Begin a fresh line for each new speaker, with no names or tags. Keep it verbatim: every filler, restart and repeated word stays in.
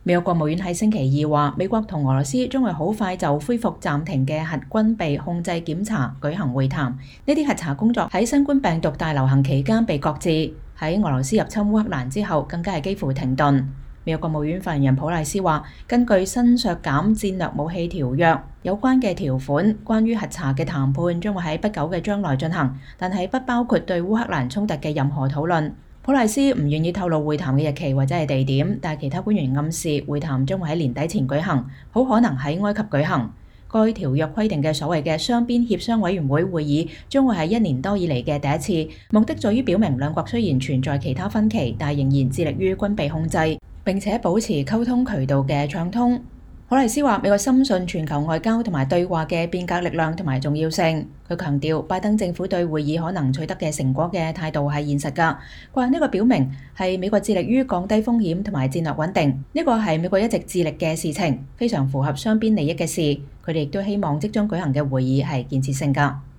美國國務院喺星期二話，美國同俄羅斯將會好快就恢復暫停嘅核軍備控制檢查舉行會談。呢啲核查工作喺新冠病毒大流行期間被擱置，喺俄羅斯入侵烏克蘭之後更加係幾乎停頓。美國國務院發言人普賴斯話，根據新削減戰略武器條約，有關嘅條款，關於核查嘅談判將會喺不久嘅將來進行，但係不包括對烏克蘭衝突嘅任何討論。普賴斯唔願意透露會談嘅日期或者係地點，但係其他官員暗示會談將會喺年底前舉行，好可能喺埃及舉行。該條約規定嘅所謂嘅雙邊協商委員會會議將會係一年多以嚟嘅第一次，目的在於表明兩國雖然存在其他分歧，但仍然致力於軍備控制，並且保持溝通渠道嘅暢通。普賴斯話：美國深信全球外交同埋對話嘅變革力量同埋重要性。佢強調，拜登政府對會議可能取得嘅成果嘅態度係現實㗎。佢話呢個表明係美國致力於降低風險同埋戰略穩定，呢個係美國一直致力嘅事情，非常符合雙邊利益嘅事。佢哋亦都希望即將舉行嘅會議係建設性㗎。